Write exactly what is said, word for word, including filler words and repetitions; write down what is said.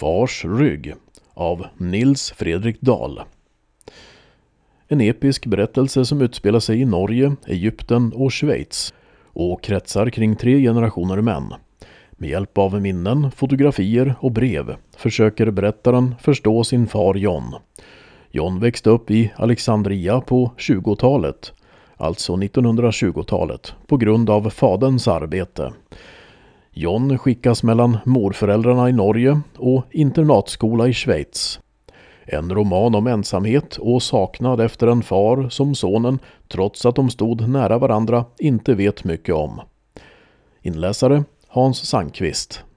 Fars rygg av Nils Fredrik Dahl. En episk berättelse som utspelar sig i Norge, Egypten och Schweiz och kretsar kring tre generationer män. Med hjälp av minnen, fotografier och brev försöker berättaren förstå sin far John. John växte upp i Alexandria på tjugotalet, alltså nittonhundratjugotalet, på grund av faderns arbete. John skickas mellan morföräldrarna i Norge och internatskola i Schweiz. En roman om ensamhet och saknad efter en far som sonen, trots att de stod nära varandra, inte vet mycket om. Inläsare Hans Sandqvist.